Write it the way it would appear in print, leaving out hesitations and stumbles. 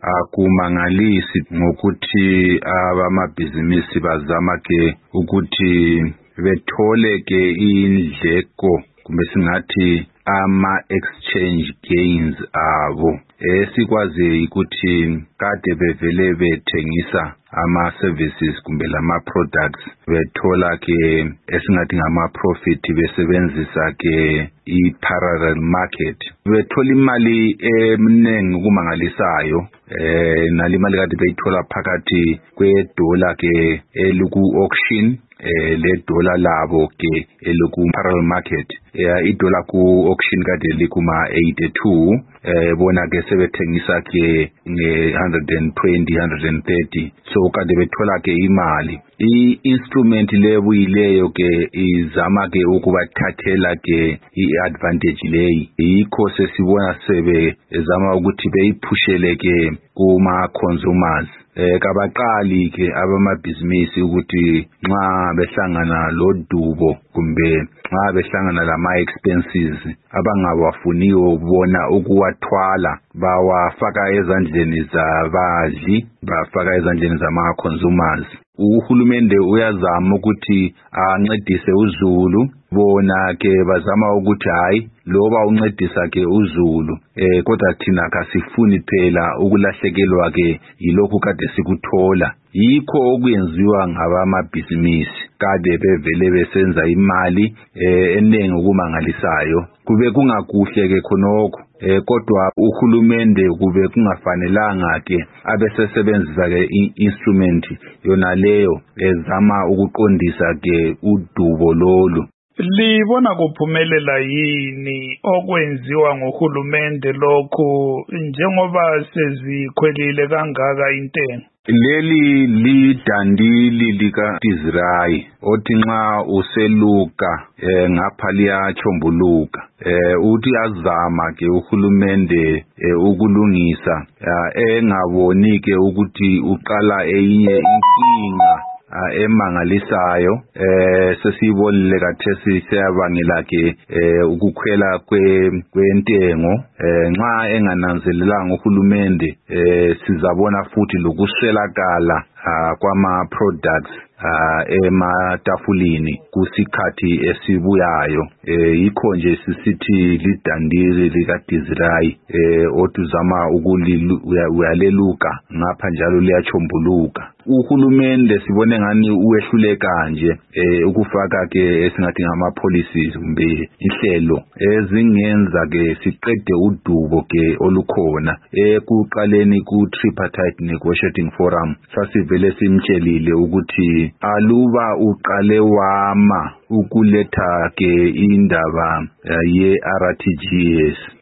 akumangalisi ngokuthi abamabhizinisi bazama ke ukuthi bethole ke indleko kumbe singathi ama-exchange gains abo. Sikwazi ukuthi kade bevele bethengisa ama-services kumbe lama-products bethola ke esingathi ngama-profit besebenzisa ke i-parallel market. Bethola imali eminingi ukumangalisayo nali mali kade beyithola phakathi kwe-dollar ke eliku-auction le dollar labo ke eloku parallel market i-dollar ku auction kade likuma 82 bona ke sebethengisa ke nge 120 so kade bethola ke imali. I-instrument lebuyileyo ke izama ke ukubathathela ke i-advantage leyi, yikho sesibona sebe ezama ukuthi beyiphushele ke kuma consumers. Kabaqali ke abamabhizinisi ukuthi nxa behlangana lodubo kumbe nxa behlangana lama expenses abangawafuniyo bona ukuwathwala bawafaka ezandleni zabadli, bafaka ezandleni zama consumers. Uhulumende uyazama ukuthi ancedise uZulu, bona ke bazama ukuthi hayi loba uncedisa ke uZulu kodwa thina kasifuni phela ukulahlekelwa ke yilokhu kade sikuthola. Yikho okuyenziwa ngabamabhizinisi kade bevele besenza imali eningi ukumangalisayo. Kube kungakuhle ke khonokho kodwa uhulumende kube kungafanelanga ke abesesebenzisa ke instrument yona leyo ezama ukuqondisa ke udubo lolu. Libona kuphumelela yini okwenziwa ngohulumende lokho njengoba sezikhwelile kangaka intengo? Leli lidandili lika Israel othi nxa useluka ngapha liyachombuluka. Uthi azama ke uhulumende ukulungisa engaboni ke ukuthi uqala eyinye inkinga emangalisayo sesibonile kathesi seyabangela ke ukukhwela kwentengo. Nxa engananzelelanga uhulumende sizabona futhi lokuswelakala kwama products ematafulini kusikhathi esibuyayo. Yikho nje sisithi lidandili lika Israel otuzama uyaleluka ngapha njalo liyachombuluka. Uhulumende sibone ngani uwehluleka nje ukufaka ke esingathi ngama policies kumbe inhlelo ezingenza ke siqede udubo ke olukhona. Ekuqaleni ku tripartite negotiating forum sasivele simtshelile ukuthi aluba uqale wama ukuletha ke indaba ye RTGS